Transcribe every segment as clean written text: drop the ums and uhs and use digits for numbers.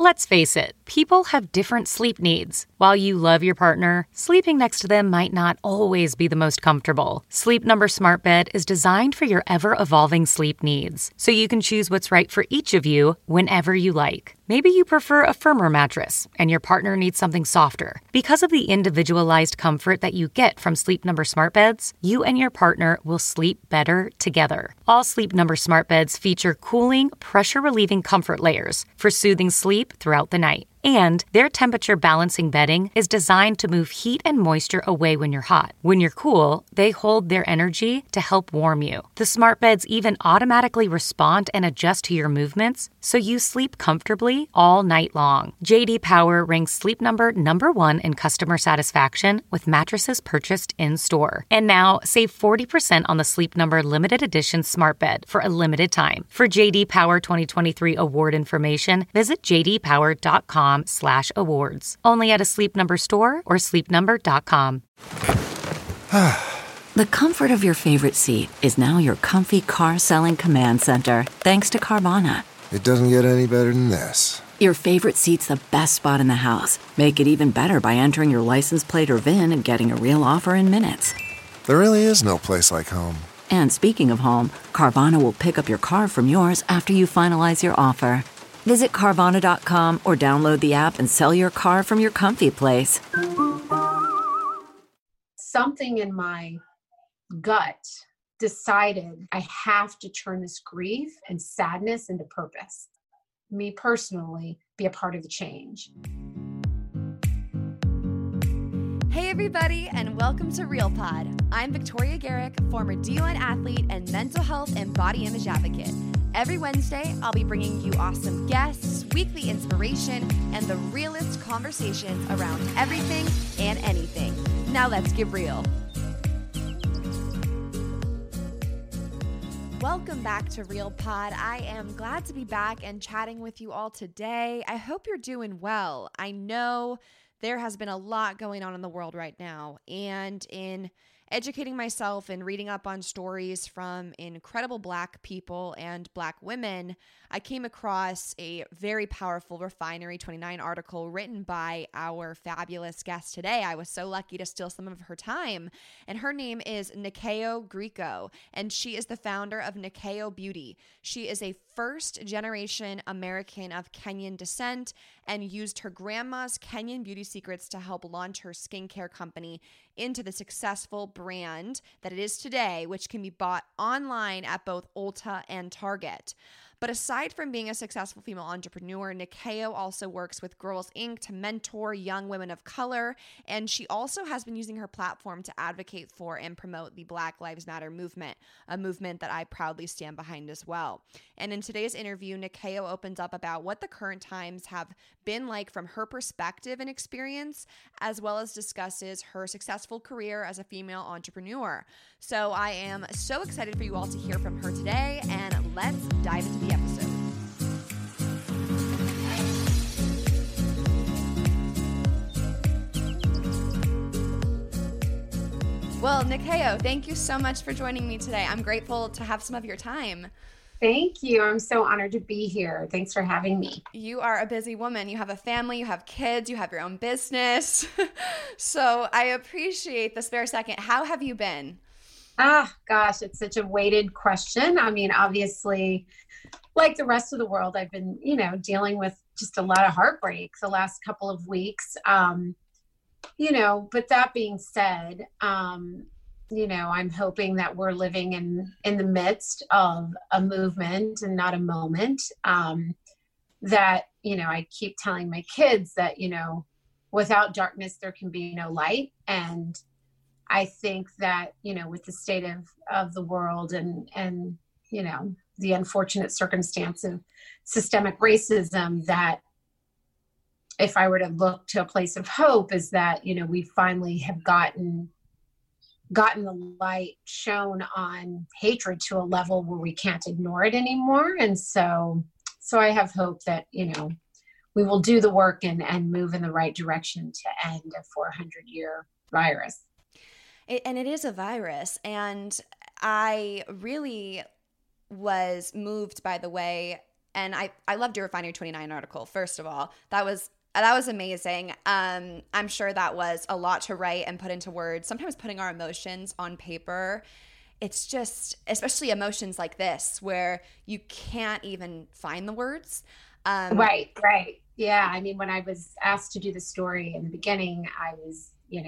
Let's face it, people have different sleep needs. While you love your partner, sleeping next to them might not always be the most comfortable. Sleep Number Smart Bed is designed for your ever-evolving sleep needs, so you can choose what's right for each of you whenever you like. Maybe you prefer a firmer mattress and your partner needs something softer. Because of the individualized comfort that you get from Sleep Number Smart Beds, you and your partner will sleep better together. All Sleep Number Smart Beds feature cooling, pressure-relieving comfort layers for soothing sleep throughout the night. And their temperature balancing bedding is designed to move heat and moisture away when you're hot. When you're cool, they hold their energy to help warm you. The smart beds even automatically respond and adjust to your movements, so you sleep comfortably all night long. J.D. Power ranks Sleep Number #1 in customer satisfaction with mattresses purchased in-store. And now, save 40% on the Sleep Number limited edition smart bed for a limited time. For J.D. Power 2023 award information, visit jdpower.com/awards. Only at a Sleep Number store or sleepnumber.com. The comfort of your favorite seat is now your comfy car selling command center, thanks to Carvana. It doesn't get any better than this. Your favorite seat's the best spot in the house. Make it even better by entering your license plate or VIN and getting a real offer in minutes. There really is no place like home. And speaking of home, Carvana will pick up your car from yours after you finalize your offer. Visit Carvana.com or download the app and sell your car from your comfy place. Something in my gut decided I have to turn this grief and sadness into purpose. Me personally, be a part of the change. Hey everybody, and welcome to Real Pod. I'm Victoria Garrick, former D1 athlete and mental health and body image advocate. Every Wednesday, I'll be bringing you awesome guests, weekly inspiration, and the realest conversations around everything and anything. Now let's get real. Welcome back to Real Pod. I am glad to be back and chatting with you all today. I hope you're doing well. I know there has been a lot going on in the world right now, and in educating myself and reading up on stories from incredible Black people and Black women, I came across a very powerful Refinery29 article written by our fabulous guest today. I was so lucky to steal some of her time, and her name is Nyakio Grieco, and she is the founder of Nyakio Beauty. She is a first-generation American of Kenyan descent and used her grandma's Kenyan beauty secrets to help launch her skincare company into the successful brand that it is today, which can be bought online at both Ulta and Target. But aside from being a successful female entrepreneur, Nyakio also works with Girls Inc. to mentor young women of color, and she also has been using her platform to advocate for and promote the Black Lives Matter movement, a movement that I proudly stand behind as well. And in today's interview, Nyakio opens up about what the current times have been like from her perspective and experience, as well as discusses her successful career as a female entrepreneur. So I am so excited for you all to hear from her today, and let's dive into the episode. Well, Nyakio, thank you so much for joining me today. I'm grateful to have some of your time. Thank you. I'm so honored to be here. Thanks for having me. You are a busy woman. You have a family, you have kids, you have your own business. So I appreciate this very second. How have you been? Gosh, it's such a weighted question. I mean, obviously, like the rest of the world, I've been, dealing with just a lot of heartbreak the last couple of weeks. But that being said, I'm hoping that we're living in the midst of a movement and not a moment. That, I keep telling my kids that, without darkness, there can be no light. And I think that, with the state of the world and the unfortunate circumstance of systemic racism, that if I were to look to a place of hope, is that, we finally have gotten the light shown on hatred to a level where we can't ignore it anymore. And so I have hope that, we will do the work and move in the right direction to end a 400-year virus. And it is a virus. And I really was moved by the way And I loved your Refinery 29 article, first of all. That was amazing. I'm sure that was a lot to write and put into words. Sometimes putting our emotions on paper, it's just, especially emotions like this, where you can't even find the words. Right. Yeah. I mean, when I was asked to do the story in the beginning, I was,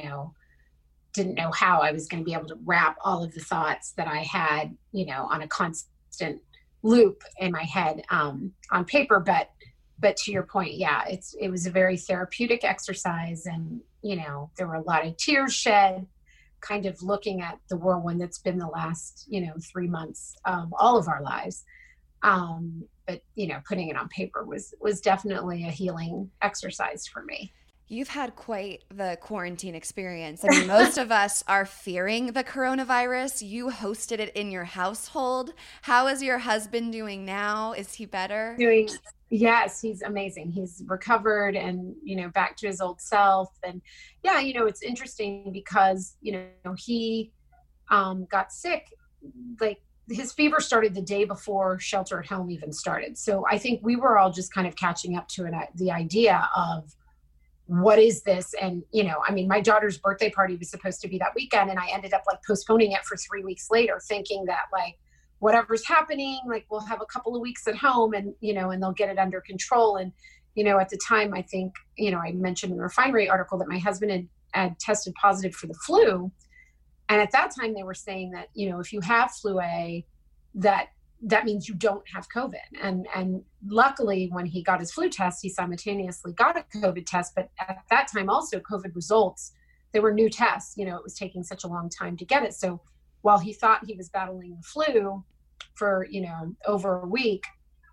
didn't know how I was going to be able to wrap all of the thoughts that I had, on a constant loop in my head, on paper. But to your point, yeah, it was a very therapeutic exercise, and, there were a lot of tears shed, kind of looking at the whirlwind that's been the last, 3 months of all of our lives. But, putting it on paper was definitely a healing exercise for me. You've had quite the quarantine experience. I mean, most of us are fearing the coronavirus. You hosted it in your household. How is your husband doing now? Is he better? Yes, he's amazing. He's recovered and, back to his old self. And yeah, it's interesting because, he got sick, like his fever started the day before shelter at home even started. So I think we were all just kind of catching up to the idea of, what is this? And, my daughter's birthday party was supposed to be that weekend, and I ended up postponing it for 3 weeks later, thinking that whatever's happening, we'll have a couple of weeks at home and, and they'll get it under control. And, at the time, I think, I mentioned in the Refinery article that my husband had tested positive for the flu. And at that time they were saying that, if you have flu A, that means you don't have COVID. And luckily when he got his flu test, he simultaneously got a COVID test. But at that time also COVID results, they were new tests, it was taking such a long time to get it. So while he thought he was battling the flu for, over a week,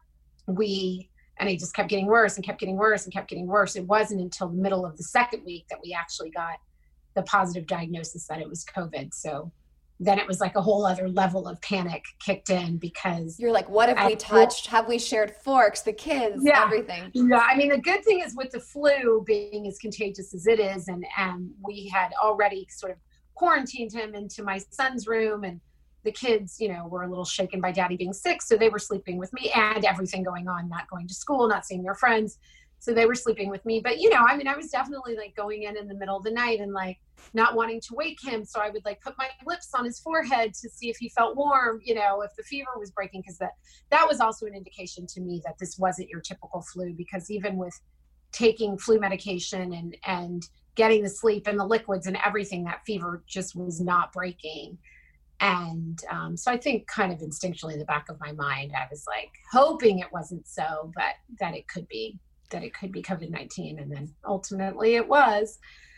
and it just kept getting worse and kept getting worse and kept getting worse. It wasn't until the middle of the second week that we actually got the positive diagnosis that it was COVID. So then it was a whole other level of panic kicked in, because you're like, what have we touched? Have we shared forks, the kids, everything? Yeah. I mean, the good thing is with the flu being as contagious as it is, and we had already sort of quarantined him into my son's room, and the kids, were a little shaken by daddy being sick. So they were sleeping with me, and everything going on, not going to school, not seeing their friends. So they were sleeping with me. But, I was definitely going in the middle of the night and not wanting to wake him. So I would put my lips on his forehead to see if he felt warm, if the fever was breaking, because that was also an indication to me that this wasn't your typical flu, because even with taking flu medication and getting the sleep and the liquids and everything, that fever just was not breaking. And so I think kind of instinctually in the back of my mind, I was hoping it wasn't so, but that it could be COVID-19. And then ultimately it was.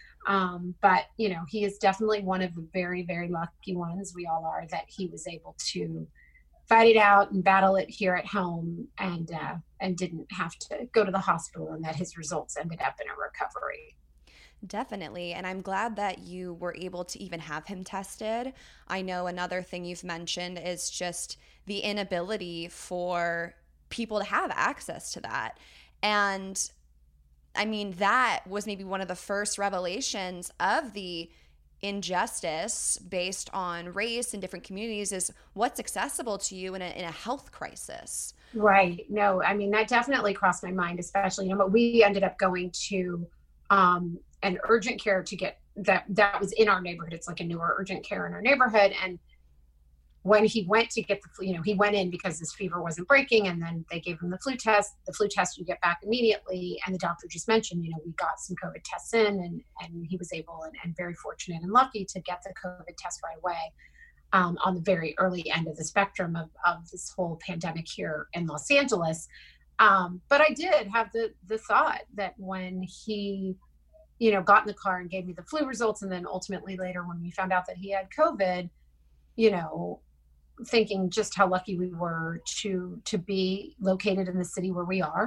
But, he is definitely one of the very, very lucky ones. We all are, that he was able to fight it out and battle it here at home, and didn't have to go to the hospital, and that his results ended up in a recovery. Definitely. And I'm glad that you were able to even have him tested. I know another thing you've mentioned is just the inability for people to have access to that. And I mean, that was maybe one of the first revelations of the injustice based on race in different communities, is what's accessible to you in a health crisis. Right. No, I mean, that definitely crossed my mind, especially, but we ended up going to an urgent care to get that was in our neighborhood. It's a newer urgent care in our neighborhood. And when he went to get the flu, he went in because his fever wasn't breaking, and then they gave him the flu test. The flu test you get back immediately. And the doctor just mentioned, we got some COVID tests in, and he was able and very fortunate and lucky to get the COVID test right away, on the very early end of the spectrum of this whole pandemic here in Los Angeles. But I did have the thought that when he, got in the car and gave me the flu results, and then ultimately later when we found out that he had COVID, thinking just how lucky we were to be located in the city where we are.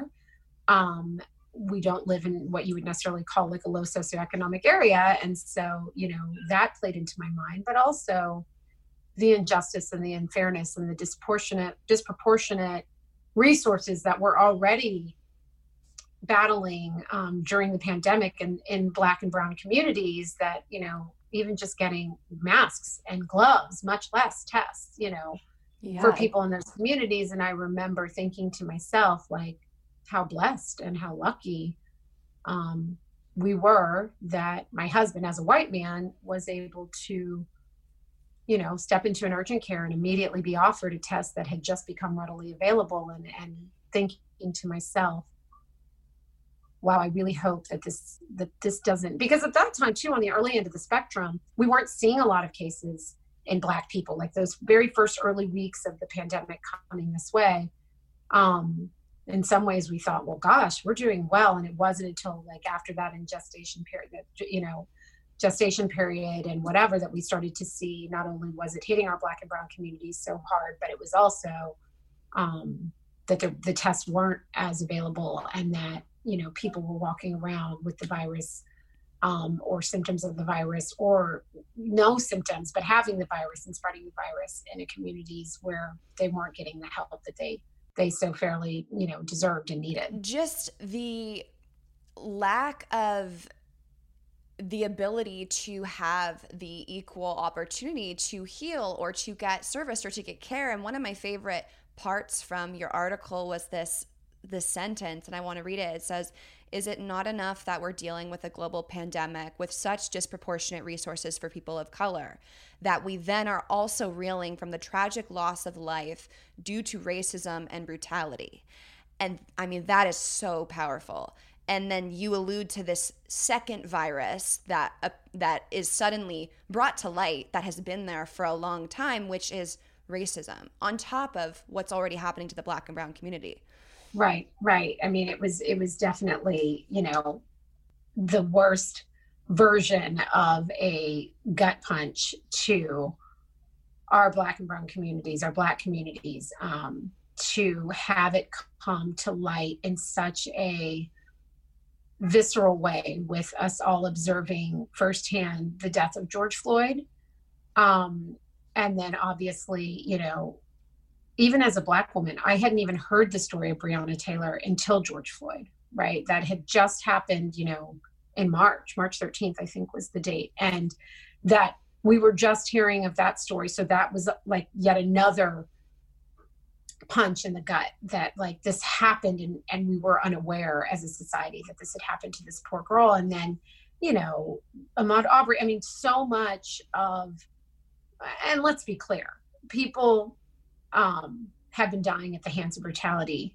We don't live in what you would necessarily call a low socioeconomic area. And so, that played into my mind, but also the injustice and the unfairness and the disproportionate resources that we're already battling during the pandemic in Black and brown communities, that, even just getting masks and gloves, much less tests, for people in those communities. And I remember thinking to myself, like, how blessed and how lucky we were that my husband, as a white man, was able to, you know, step into an urgent care and immediately be offered a test that had just become readily available. And thinking to myself, wow, I really hope that this doesn't, because at that time too, on the early end of the spectrum, we weren't seeing a lot of cases in Black people, like those very first early weeks of the pandemic coming this way. In some ways we thought, well, gosh, we're doing well. And it wasn't until like after that in gestation period and whatever, that we started to see, not only was it hitting our Black and brown communities so hard, but it was also that the tests weren't as available, and that, you know, people were walking around with the virus or symptoms of the virus, or no symptoms, but having the virus and spreading the virus in communities where they weren't getting the help that they so fairly, you know, deserved and needed. Just the lack of the ability to have the equal opportunity to heal or to get service or to get care. And one of my favorite parts from your article was this sentence, and I want to read it. It says, "Is it not enough that we're dealing with a global pandemic with such disproportionate resources for people of color, that we then are also reeling from the tragic loss of life due to racism and brutality?" And I mean, that is so powerful. And then you allude to this second virus that is suddenly brought to light, that has been there for a long time, which is racism, on top of what's already happening to the Black and brown community. Right. I mean, it was definitely, you know, the worst version of a gut punch to our Black and brown communities, our Black communities, to have it come to light in such a visceral way, with us all observing firsthand the death of George Floyd. And then obviously, you know, even as a Black woman, I hadn't even heard the story of Breonna Taylor until George Floyd, right? That had just happened, you know, in March 13th, I think was the date. And that we were just hearing of that story. So that was like yet another punch in the gut, that like this happened and we were unaware as a society that this had happened to this poor girl. And then, you know, Ahmaud Arbery, I mean, so much of, and let's be clear, people have been dying at the hands of brutality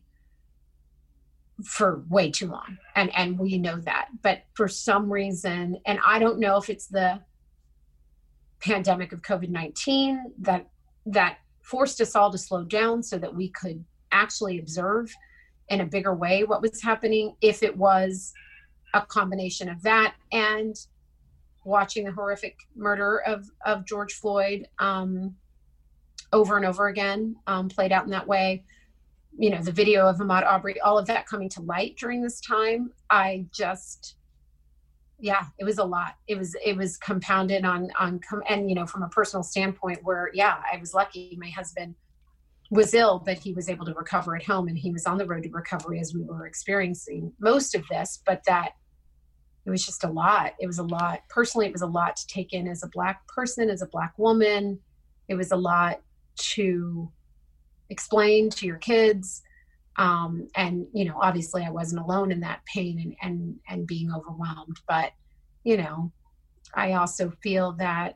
for way too long. And we know that, but for some reason, and I don't know if it's the pandemic of COVID-19 that forced us all to slow down so that we could actually observe in a bigger way what was happening, if it was a combination of that and watching the horrific murder of George Floyd over and over again, played out in that way. You know, the video of Ahmaud Arbery, all of that coming to light during this time, I just, yeah, it was a lot. It was compounded and, you know, from a personal standpoint where, yeah, I was lucky. My husband was ill, but he was able to recover at home, and he was on the road to recovery as we were experiencing most of this, but that it was just a lot. It was a lot. Personally, it was a lot to take in as a Black person, as a Black woman. It was a lot to explain to your kids. And, you know, obviously I wasn't alone in that pain and being overwhelmed, but, you know, I also feel that,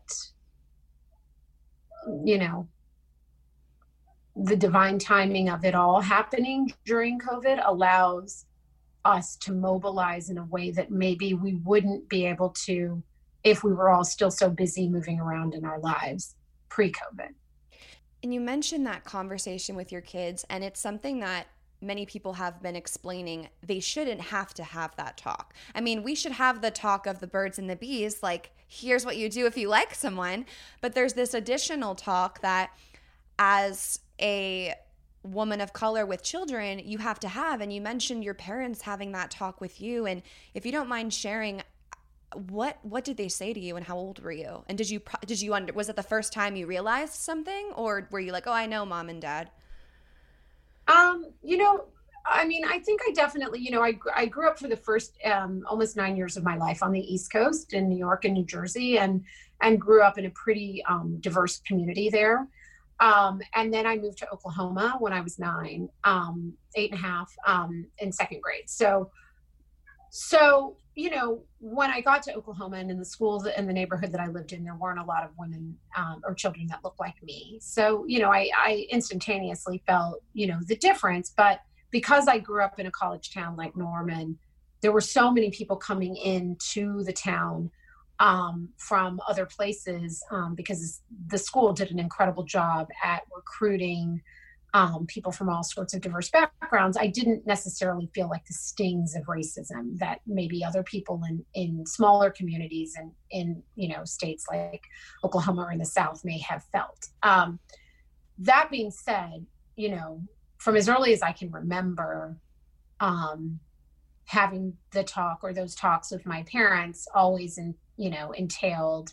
you know, the divine timing of it all happening during COVID allows us to mobilize in a way that maybe we wouldn't be able to if we were all still so busy moving around in our lives pre-COVID. And you mentioned that conversation with your kids, and it's something that many people have been explaining. They shouldn't have to have that talk. I mean, we should have the talk of the birds and the bees, like, here's what you do if you like someone. But there's this additional talk that as a woman of color with children, you have to have. And you mentioned your parents having that talk with you. And if you don't mind sharing, what did they say to you, and how old were you? And was it the first time you realized something, or were you like, oh, I know Mom and Dad? You know, I mean, I think I definitely, you know, I grew up for the first almost 9 years of my life on the East Coast in New York and New Jersey, and grew up in a pretty diverse community there. And then I moved to Oklahoma when I was 9, 8.5, in second grade. So, when I got to Oklahoma and in the schools in the neighborhood that I lived in, there weren't a lot of women or children that looked like me. So, I instantaneously felt, the difference. But because I grew up in a college town like Norman, there were so many people coming into the town from other places because the school did an incredible job at recruiting people from all sorts of diverse backgrounds. I didn't necessarily feel like the stings of racism that maybe other people in smaller communities and in states like Oklahoma or in the South may have felt. That being said, from as early as I can remember, having the talk or those talks with my parents always entailed,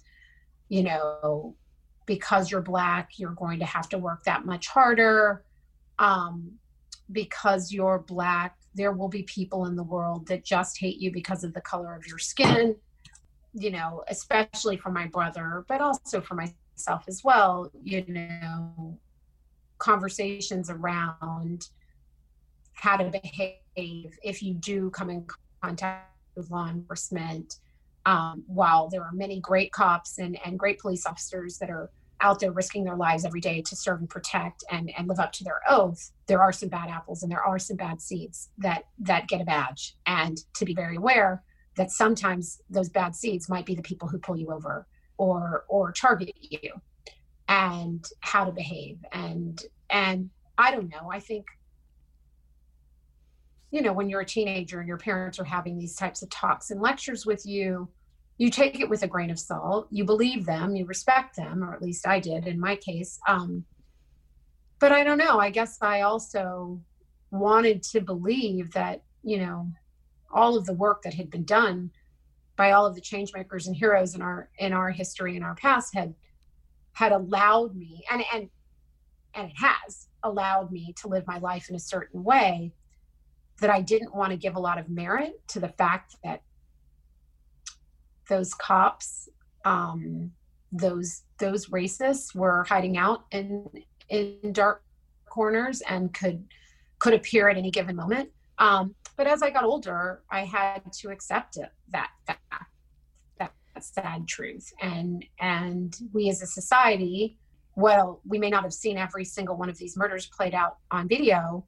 because you're Black, you're going to have to work that much harder. Because you're Black, there will be people in the world that just hate you because of the color of your skin, especially for my brother, but also for myself as well, conversations around how to behave if you do come in contact with law enforcement. While there are many great cops and great police officers that are out there risking their lives every day to serve and protect and live up to their oath, there are some bad apples and there are some bad seeds that get a badge. And to be very aware that sometimes those bad seeds might be the people who pull you over or target you, and how to behave. And I don't know, I think, when you're a teenager and your parents are having these types of talks and lectures with you, you take it with a grain of salt. You believe them, you respect them, or at least I did in my case. But I don't know, I guess I also wanted to believe that, all of the work that had been done by all of the change makers and heroes in our history and our past had allowed me, and it has allowed me to live my life in a certain way, that I didn't want to give a lot of merit to the fact that those cops, those racists were hiding out in dark corners and could appear at any given moment. But as I got older, I had to accept that sad truth. And we as a society, well, we may not have seen every single one of these murders played out on video.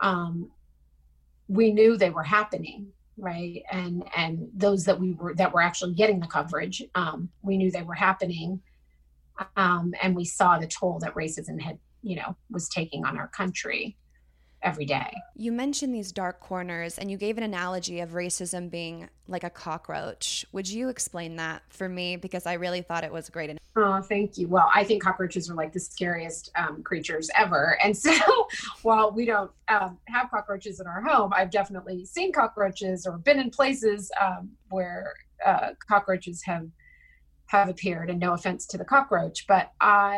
We knew they were happening, right? And those that were actually getting the coverage, we knew they were happening. And we saw the toll that racism had, was taking on our country every day. You mentioned these dark corners and you gave an analogy of racism being like a cockroach. Would you explain that for me? Because I really thought it was great. Oh, thank you. Well, I think cockroaches are like the scariest creatures ever. And so while we don't have cockroaches in our home, I've definitely seen cockroaches or been in places where cockroaches have appeared, and no offense to the cockroach, but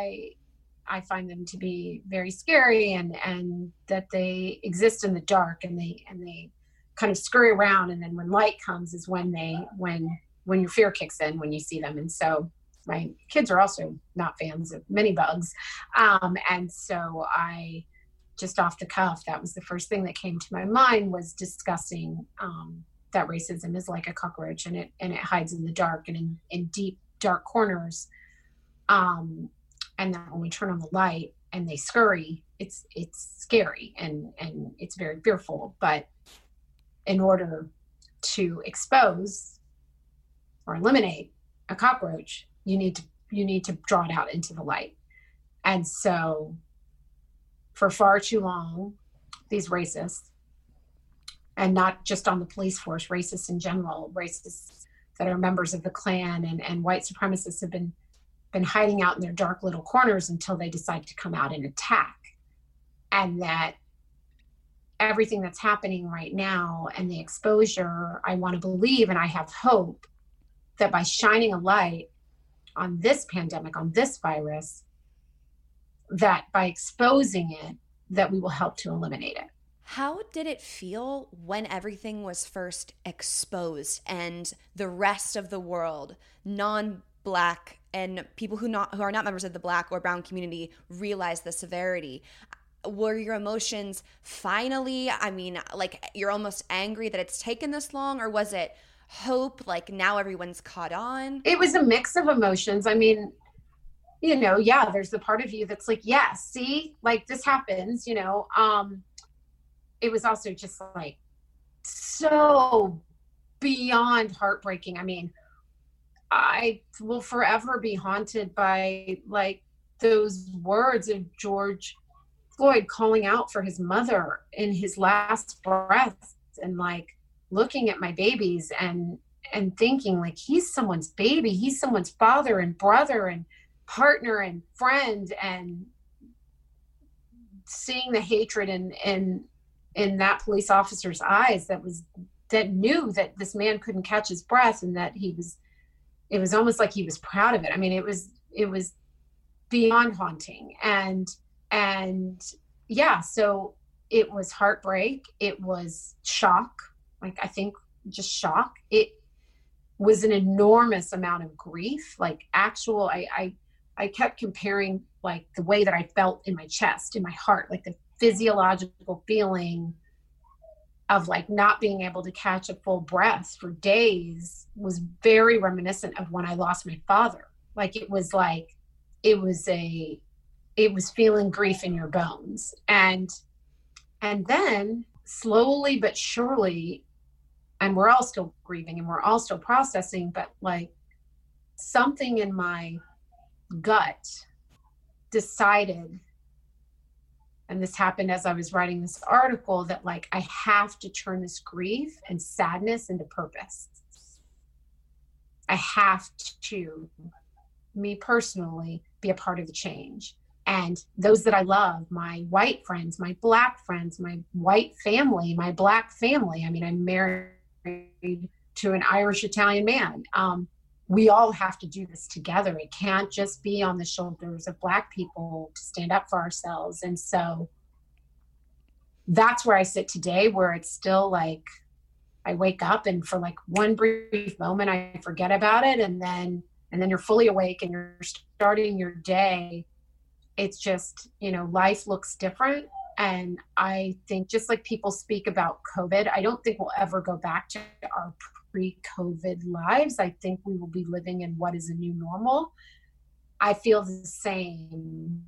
I find them to be very scary, and that they exist in the dark, and they kind of scurry around. And then when light comes is when your fear kicks in when you see them. And so my kids are also not fans of many bugs. And so I just off the cuff, that was the first thing that came to my mind, was discussing that racism is like a cockroach, and it hides in the dark and in deep dark corners. And then when we turn on the light and they scurry, it's scary and it's very fearful. But in order to expose or eliminate a cockroach, you need to draw it out into the light. And so for far too long, these racists, and not just on the police force, racists in general, racists that are members of the Klan and white supremacists have been hiding out in their dark little corners until they decide to come out and attack. And that everything that's happening right now and the exposure, I want to believe, and I have hope, that by shining a light on this pandemic, on this virus, that by exposing it, that we will help to eliminate it. How did it feel when everything was first exposed and the rest of the world, non-Black and people who are not members of the Black or brown community realize the severity. Were your emotions finally, I mean, like you're almost angry that it's taken this long, or was it hope, like now everyone's caught on? It was a mix of emotions. I mean, you know, yeah, there's the part of you that's like, yeah, see, like this happens, you know. It was also just like so beyond heartbreaking. I mean, I will forever be haunted by like those words of George Floyd calling out for his mother in his last breath, and like looking at my babies and thinking like, he's someone's baby, he's someone's father and brother and partner and friend, and seeing the hatred in that police officer's eyes that knew that this man couldn't catch his breath, and that it was almost like he was proud of it. I mean, it was beyond haunting. And yeah, so it was heartbreak. It was shock. Like, I think just shock. It was an enormous amount of grief. Like actual, I kept comparing like the way that I felt in my chest, in my heart, like the physiological feeling of like not being able to catch a full breath for days was very reminiscent of when I lost my father. Like it was feeling grief in your bones. And then slowly but surely, and we're all still grieving and we're all still processing, but like something in my gut decided, and this happened as I was writing this article, that like I have to turn this grief and sadness into purpose. I have to, me personally, be a part of the change. And those that I love, my white friends, my Black friends, my white family, my Black family. I mean, I'm married to an Irish-Italian man. We all have to do this together. It can't just be on the shoulders of Black people to stand up for ourselves. And so that's where I sit today, where it's still like, I wake up and for like one brief moment, I forget about it. And then you're fully awake and you're starting your day. It's just, you know, life looks different. And I think just like people speak about COVID, I don't think we'll ever go back to our pre-COVID lives. I think we will be living in what is a new normal. I feel the same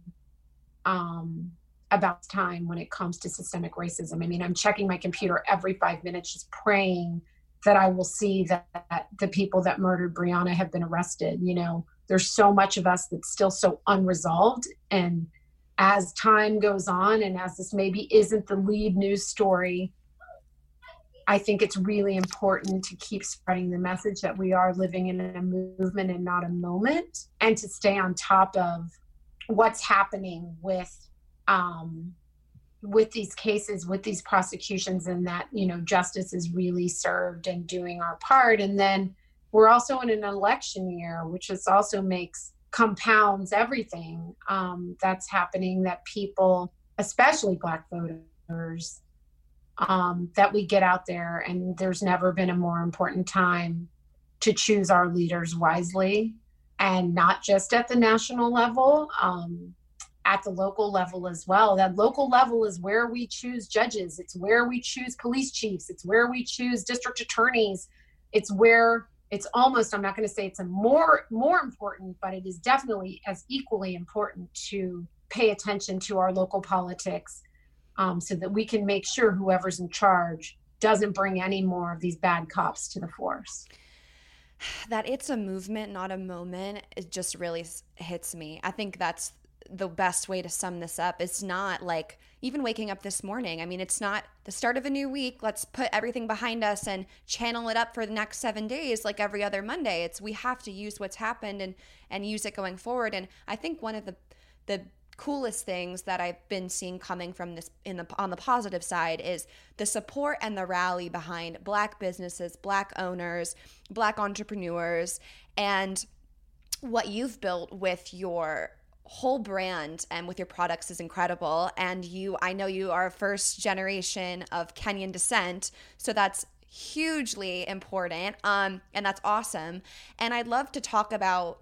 about time when it comes to systemic racism. I mean, I'm checking my computer every 5 minutes, just praying that I will see that the people that murdered Breonna have been arrested. You know, there's so much of us that's still so unresolved. And as time goes on, and as this maybe isn't the lead news story, I think it's really important to keep spreading the message that we are living in a movement and not a moment, and to stay on top of what's happening with these cases, with these prosecutions, and that, you know, justice is really served and doing our part. And then we're also in an election year, which is also compounds everything that's happening, that people, especially Black voters, that we get out there. And there's never been a more important time to choose our leaders wisely, and not just at the national level, at the local level as well. That local level is where we choose judges. It's where we choose police chiefs. It's where we choose district attorneys. It's where it's almost, I'm not going to say it's a more important, but it is definitely as equally important to pay attention to our local politics, so that we can make sure whoever's in charge doesn't bring any more of these bad cops to the force. That it's a movement, not a moment, it just really hits me. I think that's the best way to sum this up. It's not like even waking up this morning. I mean, it's not the start of a new week. Let's put everything behind us and channel it up for the next 7 days like every other Monday. It's we have to use what's happened and use it going forward. And I think one of the coolest things that I've been seeing coming from this on the positive side is the support and the rally behind Black businesses, Black owners, Black entrepreneurs, and what you've built with your whole brand and with your products is incredible. And I know you are a first generation of Kenyan descent, so that's hugely important, and that's awesome. And I'd love to talk about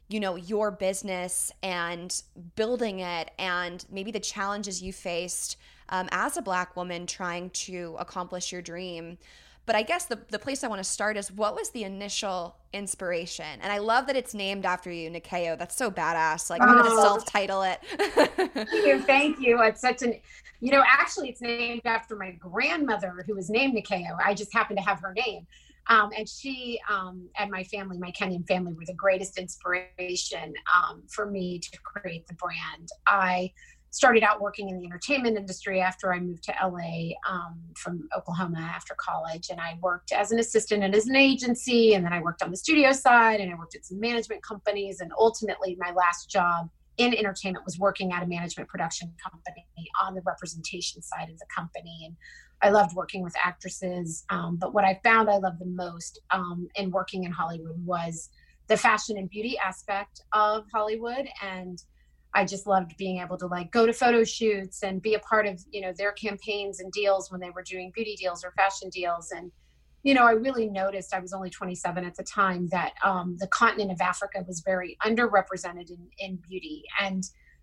your business and building it, and maybe the challenges you faced as a Black woman trying to accomplish your dream. But I guess the place I want to start is, what was the initial inspiration? And I love that it's named after you, Nyakio. That's so badass. Like, I'm going to self-title it. Thank you. It's such an, actually it's named after my grandmother, who was named Nyakio. I just happened to have her name. And she and my family, my Kenyan family, were the greatest inspiration for me to create the brand. I started out working in the entertainment industry after I moved to LA from Oklahoma after college. And I worked as an assistant and as an agency. And then I worked on the studio side, and I worked at some management companies. And ultimately, my last job in entertainment was working at a management production company on the representation side of the company. And I loved working with actresses. But what I found I loved the most in working in Hollywood was the fashion and beauty aspect of Hollywood. And I just loved being able to go to photo shoots and be a part of, their campaigns and deals when they were doing beauty deals or fashion deals. And, I really noticed, I was only 27 at the time, that the continent of Africa was very underrepresented in beauty. And,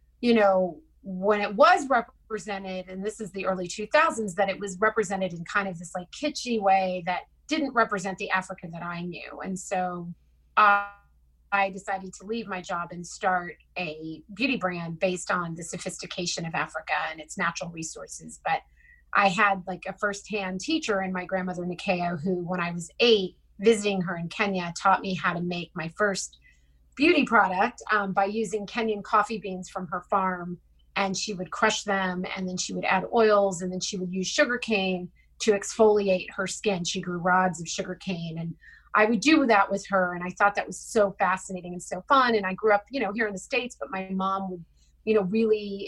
when it was represented, and this is the early 2000s, that it was represented in kind of this kitschy way that didn't represent the Africa that I knew. And so I decided to leave my job and start a beauty brand based on the sophistication of Africa and its natural resources. But I had a firsthand teacher in my grandmother Nyakio, who, when I was 8, visiting her in Kenya, taught me how to make my first beauty product by using Kenyan coffee beans from her farm. And she would crush them, and then she would add oils, and then she would use sugarcane to exfoliate her skin. She grew rods of sugarcane, and I would do that with her. And I thought that was so fascinating and so fun. And I grew up, here in the States, but my mom would, really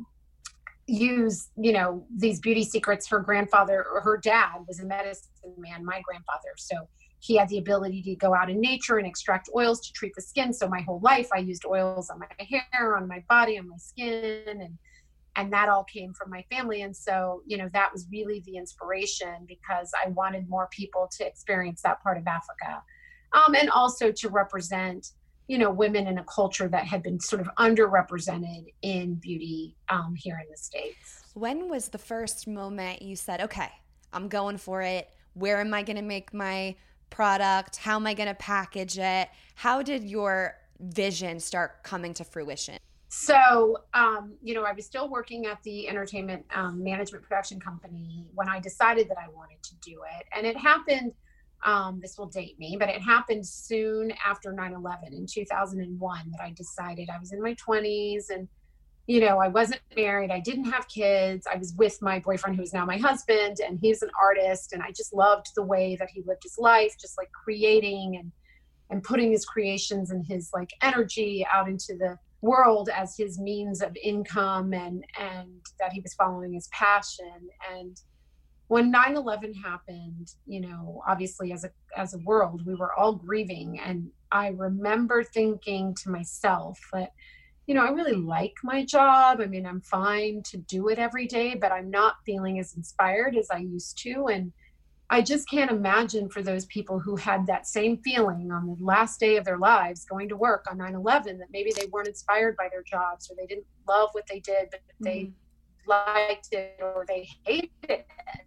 use, these beauty secrets. Her grandfather, or her dad, was a medicine man, my grandfather. So he had the ability to go out in nature and extract oils to treat the skin. So my whole life I used oils on my hair, on my body, on my skin, and that all came from my family. And so, that was really the inspiration, because I wanted more people to experience that part of Africa. And also to represent, women in a culture that had been sort of underrepresented in beauty here in the States. When was the first moment you said, okay, I'm going for it? Where am I going to make my product? How am I going to package it? How did your vision start coming to fruition? So, I was still working at the entertainment management production company when I decided that I wanted to do it. And it happened, this will date me, but it happened soon after 9/11 in 2001 that I decided. I was in my 20s, and, I wasn't married. I didn't have kids. I was with my boyfriend, who is now my husband, and he's an artist. And I just loved the way that he lived his life, just creating and putting his creations and his energy out into the world as his means of income, and that he was following his passion. And when 9/11 happened, obviously as a world, we were all grieving. And I remember thinking to myself that, I really like my job. I mean, I'm fine to do it every day, but I'm not feeling as inspired as I used to. And I just can't imagine for those people who had that same feeling on the last day of their lives going to work on 9/11, that maybe they weren't inspired by their jobs, or they didn't love what they did, but they liked it, or they hated it,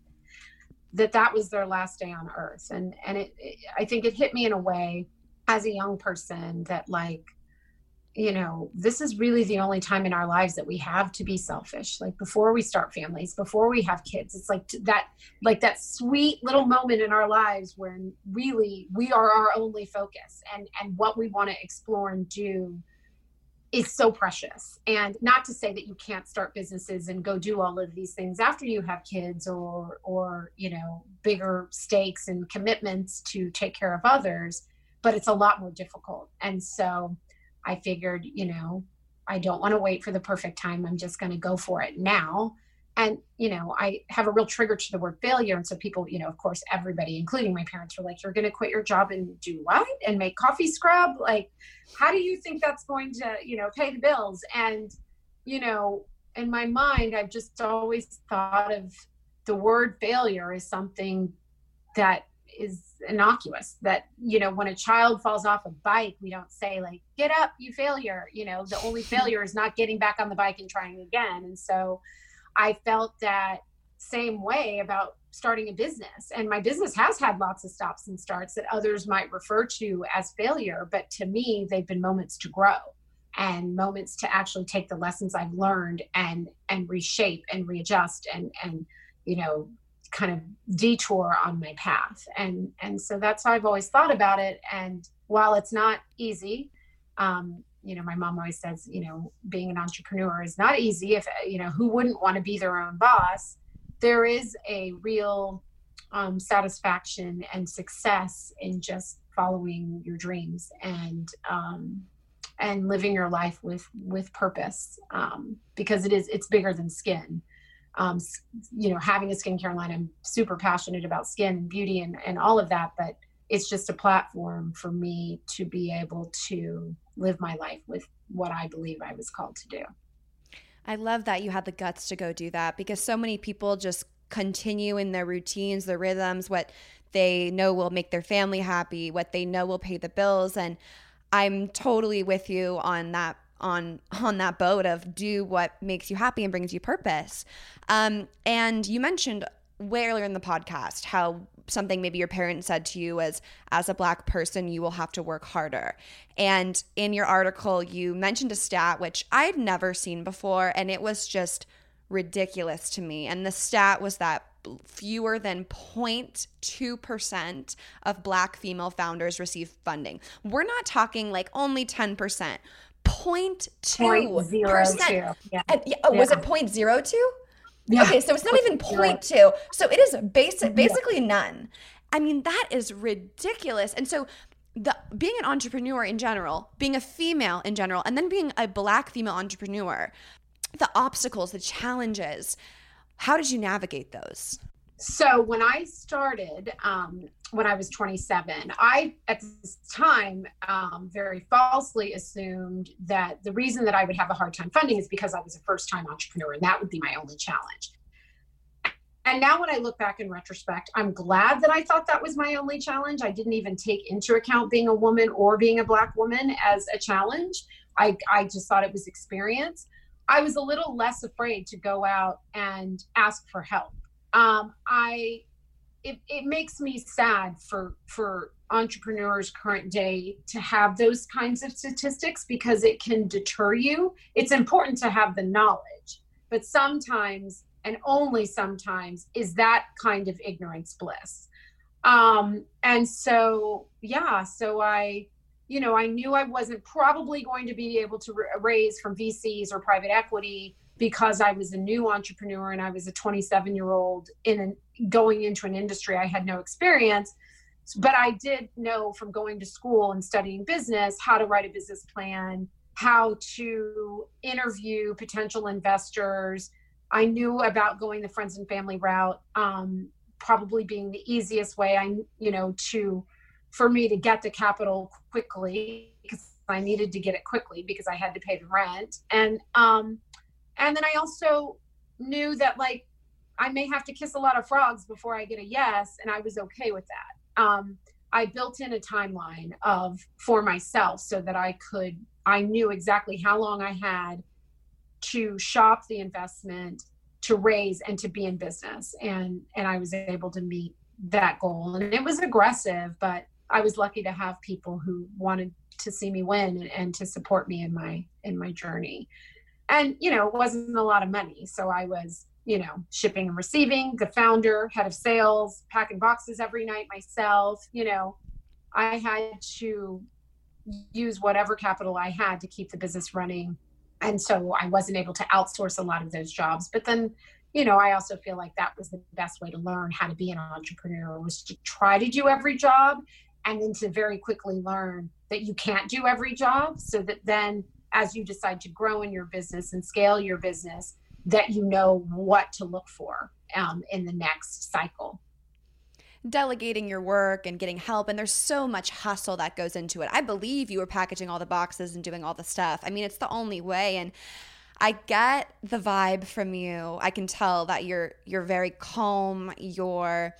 that was their last day on earth. And I think it hit me in a way as a young person that this is really the only time in our lives that we have to be selfish. Before we start families, before we have kids, it's that sweet little moment in our lives when really we are our only focus, and what we want to explore and do is so precious. And not to say that you can't start businesses and go do all of these things after you have kids, or bigger stakes and commitments to take care of others, but it's a lot more difficult. And so I figured, I don't want to wait for the perfect time. I'm just going to go for it now. And, I have a real trigger to the word failure. And so people, of course, everybody, including my parents, were like, you're going to quit your job and do what? And make coffee scrub? How do you think that's going to, pay the bills? And, in my mind, I've just always thought of the word failure as something that is innocuous, that, you know, when a child falls off a bike, we don't say like, get up, you failure. You know, the only failure is not getting back on the bike and trying again. And so I felt that same way about starting a business. And my business has had lots of stops and starts that others might refer to as failure. But to me, they've been moments to grow and moments to actually take the lessons I've learned and reshape and readjust and, you know, kind of detour on my path. And so that's how I've always thought about it. And while it's not easy, you know, my mom always says, you know, being an entrepreneur is not easy. If, you know, who wouldn't want to be their own boss? There is a real satisfaction and success in just following your dreams and living your life with purpose, because it's bigger than skin. You know, having a skincare line, I'm super passionate about skin and beauty and all of that, but it's just a platform for me to be able to live my life with what I believe I was called to do. I love that you had the guts to go do that, because so many people just continue in their routines, their rhythms, what they know will make their family happy, what they know will pay the bills. And I'm totally with you on that that boat of do what makes you happy and brings you purpose. And you mentioned way earlier in the podcast how something maybe your parents said to you as a Black person, you will have to work harder. And in your article, you mentioned a stat which I'd never seen before, and it was just ridiculous to me. And the stat was that fewer than 0.2% of Black female founders receive funding. We're not talking like only 10%. 0.2%. Yeah. Was it 0.02? Yeah. Okay, so it's not even 0.2. So it is basically none. I mean, that is ridiculous. And so being an entrepreneur in general, being a female in general, and then being a Black female entrepreneur, the obstacles, the challenges, how did you navigate those? So when I started, when I was 27, I, at this time, very falsely assumed that the reason that I would have a hard time funding is because I was a first-time entrepreneur, and that would be my only challenge. And now when I look back in retrospect, I'm glad that I thought that was my only challenge. I didn't even take into account being a woman or being a Black woman as a challenge. I just thought it was experience. I was a little less afraid to go out and ask for help. It makes me sad for entrepreneurs current day to have those kinds of statistics, because it can deter you. It's important to have the knowledge, but sometimes, and only sometimes, is that kind of ignorance bliss. And so, so I knew I wasn't probably going to be able to raise from VCs or private equity, because I was a new entrepreneur and I was a 27-year-old going into an industry I had no experience. But I did know from going to school and studying business how to write a business plan, how to interview potential investors. I knew about going the friends and family route, probably being the easiest way for me to get the capital quickly, because I needed to get it quickly because I had to pay the rent. And then I also knew that, like, I may have to kiss a lot of frogs before I get a yes, and I was okay with that. I built in a timeline for myself so that I knew exactly how long I had to shop the investment, to raise, and to be in business. And I was able to meet that goal. And it was aggressive, but I was lucky to have people who wanted to see me win and to support me in my journey. And, it wasn't a lot of money. So I was, shipping and receiving, the founder, head of sales, packing boxes every night myself. I had to use whatever capital I had to keep the business running. And so I wasn't able to outsource a lot of those jobs. But then, I also feel like that was the best way to learn how to be an entrepreneur, was to try to do every job, and then to very quickly learn that you can't do every job, so that then as you decide to grow in your business and scale your business, that you know what to look for in the next cycle. Delegating your work and getting help, and there's so much hustle that goes into it. I believe you were packaging all the boxes and doing all the stuff. I mean, it's the only way, and I get the vibe from you. I can tell that you're very calm. You're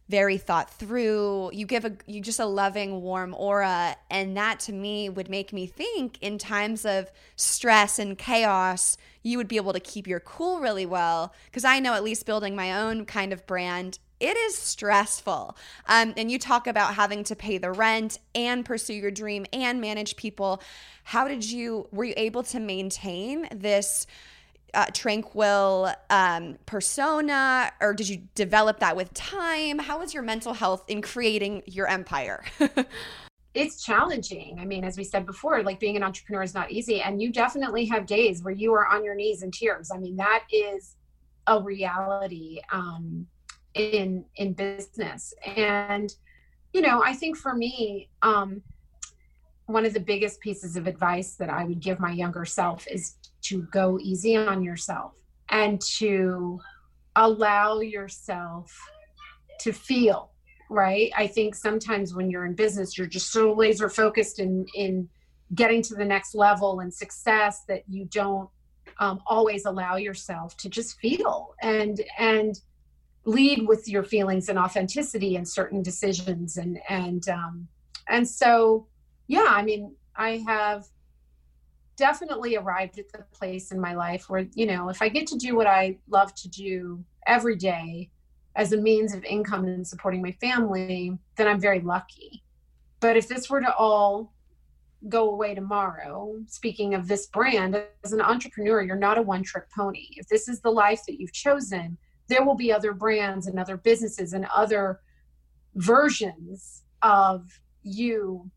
very thought through. You just a loving, warm aura. And that to me would make me think in times of stress and chaos, you would be able to keep your cool really well. Because I know, at least building my own kind of brand, it is stressful. And you talk about having to pay the rent and pursue your dream and manage people. Were you able to maintain this tranquil persona, or did you develop that with time? How was your mental health in creating your empire? It's challenging. I mean, as we said before, like being an entrepreneur is not easy. And you definitely have days where you are on your knees in tears. I mean, that is a reality in business. And, I think for me, one of the biggest pieces of advice that I would give my younger self is to go easy on yourself and to allow yourself to feel, right? I think sometimes when you're in business, you're just so laser focused in getting to the next level and success that you don't always allow yourself to just feel and lead with your feelings and authenticity in certain decisions. And so, yeah, I mean, I have definitely arrived at the place in my life where, if I get to do what I love to do every day as a means of income and supporting my family, then I'm very lucky. But if this were to all go away tomorrow, speaking of this brand, as an entrepreneur, you're not a one-trick pony. If this is the life that you've chosen, there will be other brands and other businesses and other versions of you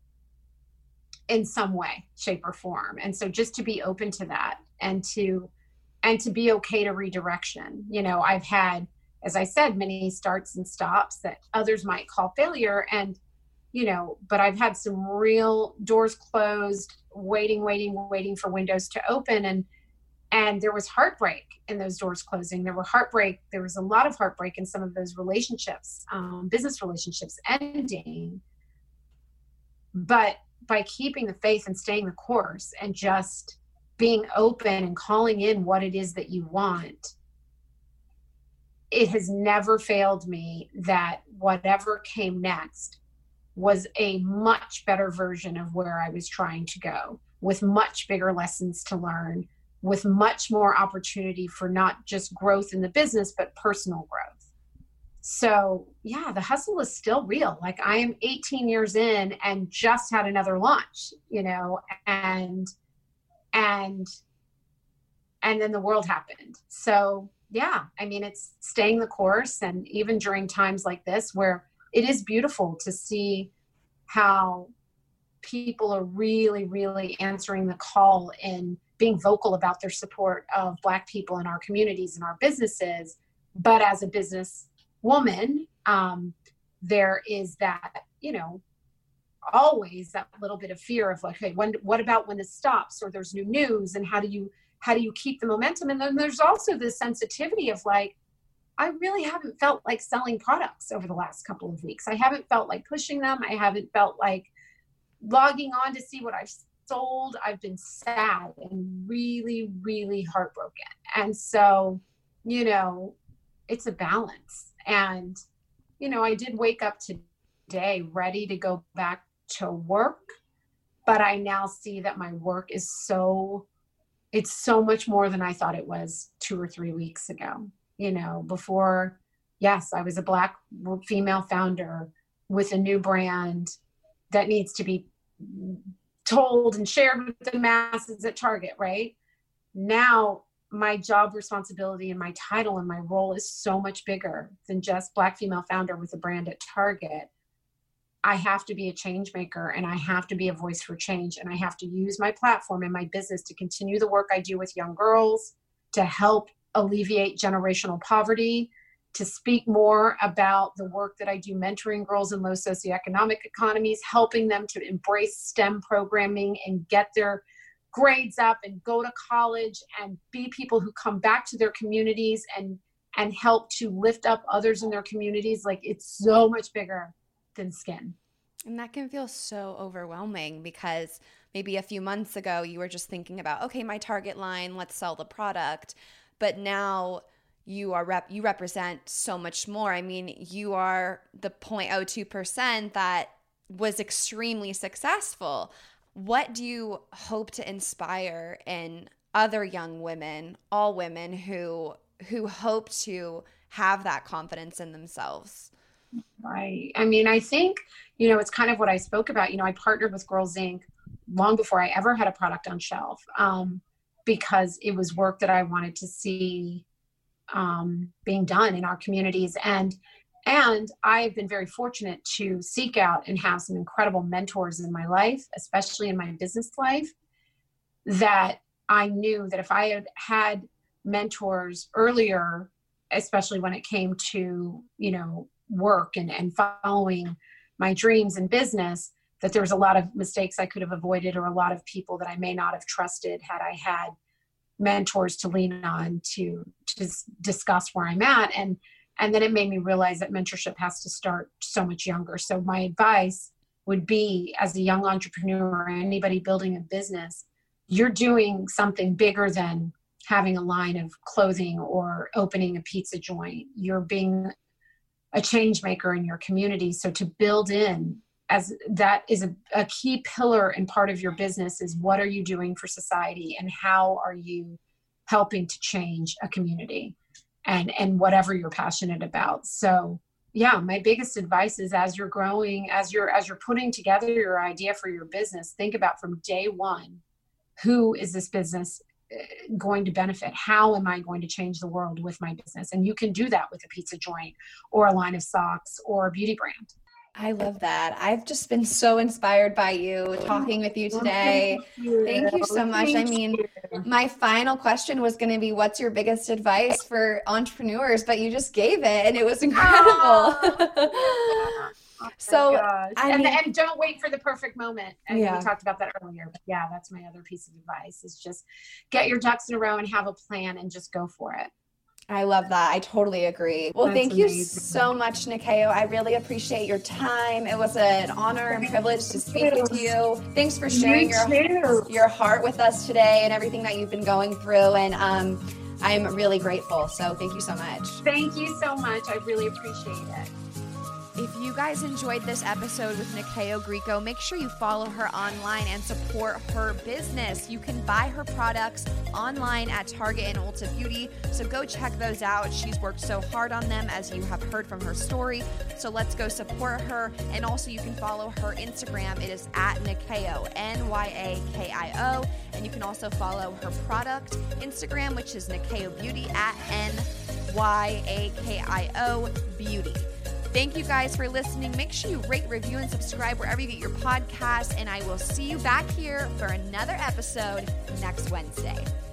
in some way, shape, or form. And so just to be open to that and to be okay to redirection. I've had, as I said, many starts and stops that others might call failure. And, but I've had some real doors closed, waiting for windows to open. And there was heartbreak in those doors closing. There was a lot of heartbreak in some of those relationships, business relationships ending. But by keeping the faith and staying the course and just being open and calling in what it is that you want, it has never failed me that whatever came next was a much better version of where I was trying to go, with much bigger lessons to learn, with much more opportunity for not just growth in the business, but personal growth. So yeah, the hustle is still real. Like I am 18 years in and just had another launch, and then the world happened. So yeah, I mean, it's staying the course. And even during times like this, where it is beautiful to see how people are really, really answering the call and being vocal about their support of Black people in our communities and our businesses. But as a business woman, there is that, always that little bit of fear of like, hey, what about when this stops or there's new news, and how do you keep the momentum? And then there's also this sensitivity of like, I really haven't felt like selling products over the last couple of weeks. I haven't felt like pushing them. I haven't felt like logging on to see what I've sold. I've been sad and really, really heartbroken. And so, it's a balance. And, I did wake up today ready to go back to work, but I now see that my work is it's so much more than I thought it was 2 or 3 weeks ago. Before, yes, I was a Black female founder with a new brand that needs to be told and shared with the masses at Target, right? Now, my job responsibility and my title and my role is so much bigger than just Black female founder with a brand at Target. I have to be a change maker, and I have to be a voice for change. And I have to use my platform and my business to continue the work I do with young girls, to help alleviate generational poverty, to speak more about the work that I do mentoring girls in low socioeconomic economies, helping them to embrace STEM programming and get their grades up and go to college and be people who come back to their communities and help to lift up others in their communities. Like, it's so much bigger than skin. And that can feel so overwhelming, because maybe a few months ago you were just thinking about, okay, my Target line, let's sell the product. But now you represent so much more. I mean, you are the 0.02% that was extremely successful. What do you hope to inspire in other young women, all women who hope to have that confidence in themselves? Right. I mean, I think, it's kind of what I spoke about. I partnered with Girls Inc. long before I ever had a product on shelf, because it was work that I wanted to see being done in our communities. And I've been very fortunate to seek out and have some incredible mentors in my life, especially in my business life, that I knew that if I had had mentors earlier, especially when it came to, work and following my dreams in business, that there was a lot of mistakes I could have avoided, or a lot of people that I may not have trusted had I had mentors to lean on to discuss where I'm at. And then it made me realize that mentorship has to start so much younger. So my advice would be, as a young entrepreneur or anybody building a business, you're doing something bigger than having a line of clothing or opening a pizza joint. You're being a change maker in your community. So to build in, as that is a key pillar and part of your business, is what are you doing for society and how are you helping to change a community, and whatever you're passionate about. So yeah, my biggest advice is, as you're growing, as you're putting together your idea for your business, think about from day one, who is this business going to benefit? How am I going to change the world with my business? And you can do that with a pizza joint or a line of socks or a beauty brand. I love that. I've just been so inspired by you, talking with you today. Thank you so much. I mean, my final question was going to be, what's your biggest advice for entrepreneurs? But you just gave it, and it was incredible. So, and don't wait for the perfect moment. And Yeah. we talked about that earlier, but yeah, that's my other piece of advice, is just get your ducks in a row and have a plan and just go for it. I love that. I totally agree. Well, That's thank you amazing. so much, Nyakio. I really appreciate your time. It was an honor and privilege to speak with you. Thanks for sharing your heart with us today and everything that you've been going through. And I'm really grateful. So thank you so much. Thank you so much. I really appreciate it. If you guys enjoyed this episode with Nyakio Grieco, make sure you follow her online and support her business. You can buy her products online at Target and Ulta Beauty, so go check those out. She's worked so hard on them, as you have heard from her story, so let's go support her. And also you can follow her Instagram. It is at Nyakio, Nyakio, and you can also follow her product Instagram, which is Nyakio Beauty, at Nyakio Beauty. Thank you guys for listening. Make sure you rate, review, and subscribe wherever you get your podcasts, and I will see you back here for another episode next Wednesday.